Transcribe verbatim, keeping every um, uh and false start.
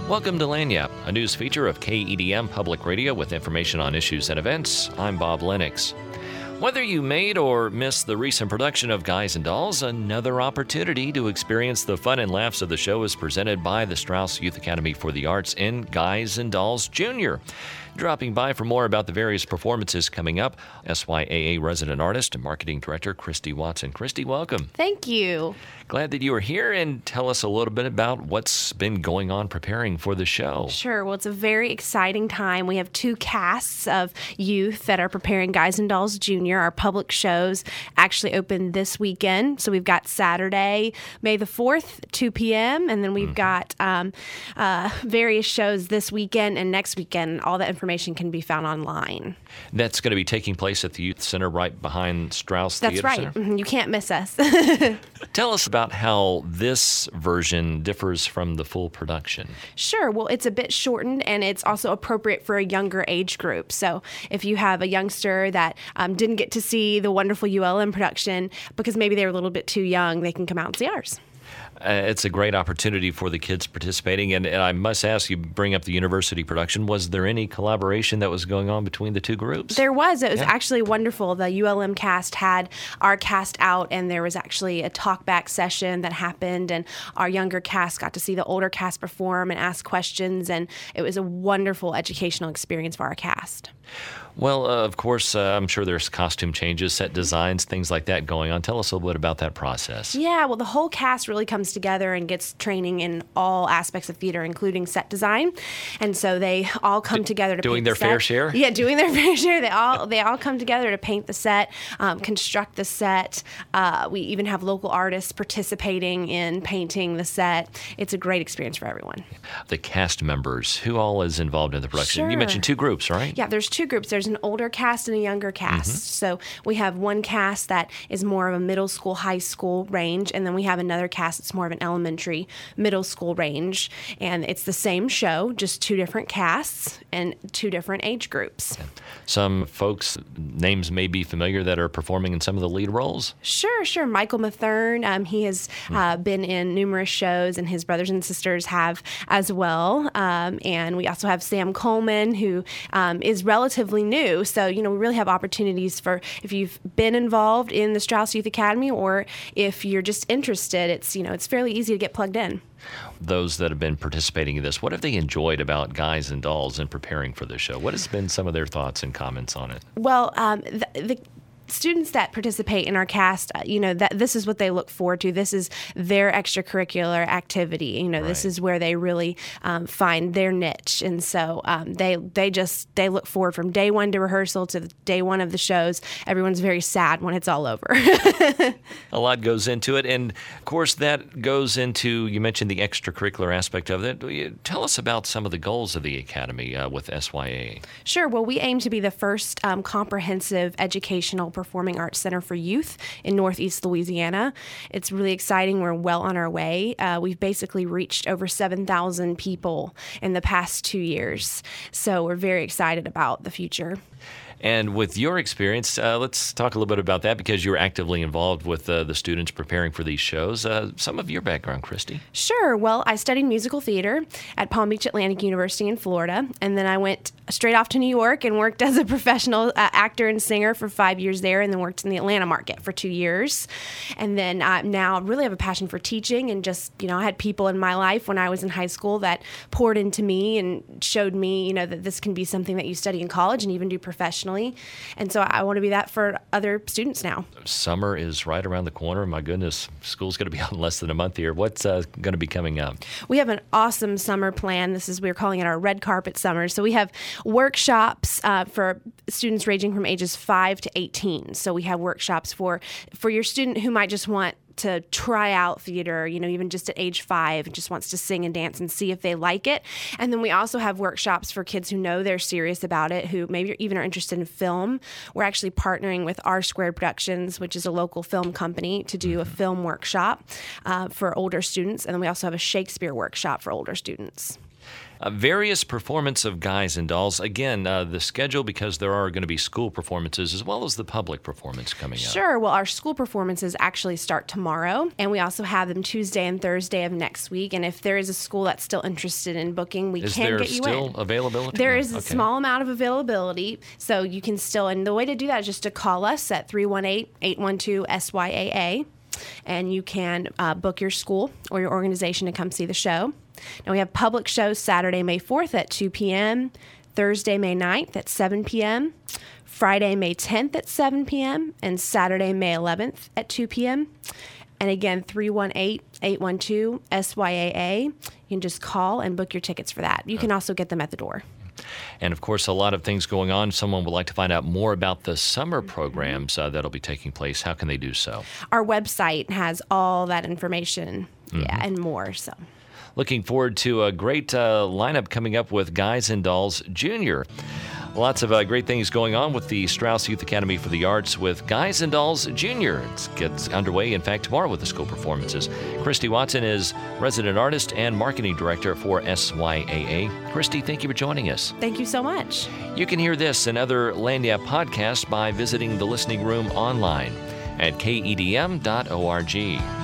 Welcome to Lagniappe, a news feature of K E D M Public Radio with information on issues and events. I'm Bob Lennox. Whether you made or missed the recent production of Guys and Dolls, another opportunity to experience the fun and laughs of the show is presented by the Strauss Youth Academy for the Arts in Guys and Dolls Junior Dropping by for more about the various performances coming up, S Y A A resident artist and marketing director Christy Watson. Christy, welcome. Thank you. Glad that you are here, and tell us a little bit about what's been going on preparing for the show. Sure. Well, it's a very exciting time. We have two casts of youth that are preparing Guys and Dolls Junior Our public shows actually open this weekend. So we've got Saturday, May the fourth, two p.m., and then we've mm-hmm. got um, uh, various shows this weekend and next weekend. All that information can be found online. That's going to be taking place at the Youth Center right behind Strauss That's Theater right. Center? Mm-hmm. You can't miss us. Tell us about how this version differs from the full production. Sure. Well, it's a bit shortened, and it's also appropriate for a younger age group. So if you have a youngster that um, didn't get to see the wonderful U L M production because maybe they were a little bit too young, they can come out and see ours. Uh, it's a great opportunity for the kids participating. And, and I must ask, you bring up the university production. Was there any collaboration that was going on between the two groups? There was. It was yeah. actually wonderful. The U L M cast had our cast out, and there was actually a talkback session that happened, and our younger cast got to see the older cast perform and ask questions, and it was a wonderful educational experience for our cast. Well, uh, of course, uh, I'm sure there's costume changes, set designs, things like that going on. Tell us a little bit about that process. Yeah, well, the whole cast really comes together and gets training in all aspects of theater, including set design. And so they all come D- together to doing paint their the set. fair share? Yeah, doing their fair share. They all they all come together to paint the set, um, construct the set. Uh, we even have local artists participating in painting the set. It's a great experience for everyone. The cast members, who all is involved in the production? Sure. You mentioned two groups, right? Yeah, there's two groups. There's an older cast and a younger cast. Mm-hmm. So we have one cast that is more of a middle school, high school range, and then we have another cast that's more of an elementary, middle school range. And it's the same show, just two different casts and two different age groups. Some folks, names may be familiar that are performing in some of the lead roles? Sure, sure. Michael Mathern, um, he has uh, been in numerous shows, and his brothers and sisters have as well. Um, and we also have Sam Coleman, who um, is relatively new. So, you know, we really have opportunities for if you've been involved in the Strauss Youth Academy, or if you're just interested, it's, you know, it's fairly easy to get plugged in. Those that have been participating in this, what have they enjoyed about Guys and Dolls and preparing for the show? What has been some of their thoughts and comments on it? Well, um, the, the students that participate in our cast, uh, you know, that this is what they look forward to. This is their extracurricular activity. You know, right. This is where they really um, find their niche. And so um, they they just, they look forward from day one to rehearsal to the day one of the shows. Everyone's very sad when it's all over. A lot goes into it. And, of course, that goes into, you mentioned the extracurricular aspect of it. Tell us about some of the goals of the Academy uh, with S Y A A. Sure. Well, we aim to be the first um, comprehensive educational performing arts center for youth in Northeast Louisiana. It's really exciting. We're well on our way. Uh, we've basically reached over seven thousand people in the past two years. So we're very excited about the future. And with your experience, uh, let's talk a little bit about that, because you're actively involved with uh, the students preparing for these shows. Uh, some of your background, Christy. Sure. Well, I studied musical theater at Palm Beach Atlantic University in Florida, and then I went straight off to New York and worked as a professional uh, actor and singer for five years there, and then worked in the Atlanta market for two years. And then uh, now I really have a passion for teaching, and just, you know, I had people in my life when I was in high school that poured into me and showed me, you know, that this can be something that you study in college and even do professionally. And so I want to be that for other students now. Summer is right around the corner. My goodness, school's going to be out in less than a month here. What's uh, going to be coming up? We have an awesome summer plan. This is, we're calling it our red carpet summer. So we have workshops uh, for students ranging from ages five to eighteen. So we have workshops for, for your student who might just want to try out theater, you know, even just at age five, and just wants to sing and dance and see if they like it. And then we also have workshops for kids who know they're serious about it, who maybe even are interested in film. We're actually partnering with R Squared Productions, which is a local film company, to do a film workshop uh, for older students. And then we also have a Shakespeare workshop for older students. Uh, various performance of Guys and Dolls. Again, uh, the schedule, because there are going to be school performances as well as the public performance coming up. Sure. Well, our school performances actually start tomorrow, and we also have them Tuesday and Thursday of next week. And if there is a school that's still interested in booking, we is can get you in. Is there still availability? There is a okay. small amount of availability, so you can still, and the way to do that is just to call us at three one eight, eight one two, S Y A A, and you can uh, book your school or your organization to come see the show. Now, we have public shows Saturday, May fourth at two p.m., Thursday, May ninth at seven p.m., Friday, May tenth at seven p.m., and Saturday, May eleventh at two p.m. And again, three one eight, eight one two, S Y A A. You can just call and book your tickets for that. You can also get them at the door. And, of course, a lot of things going on. Someone would like to find out more about the summer programs uh, that'll be taking place. How can they do so? Our website has all that information, mm-hmm. yeah, and more. So, looking forward to a great uh, lineup coming up with Guys and Dolls Junior Lots of uh, great things going on with the Strauss Youth Academy for the Arts with Guys and Dolls Junior It gets underway, in fact, tomorrow with the school performances. Christy Watson is resident artist and marketing director for S Y A A. Christy, thank you for joining us. Thank you so much. You can hear this and other Landia podcasts by visiting the listening room online at K E D M dot org.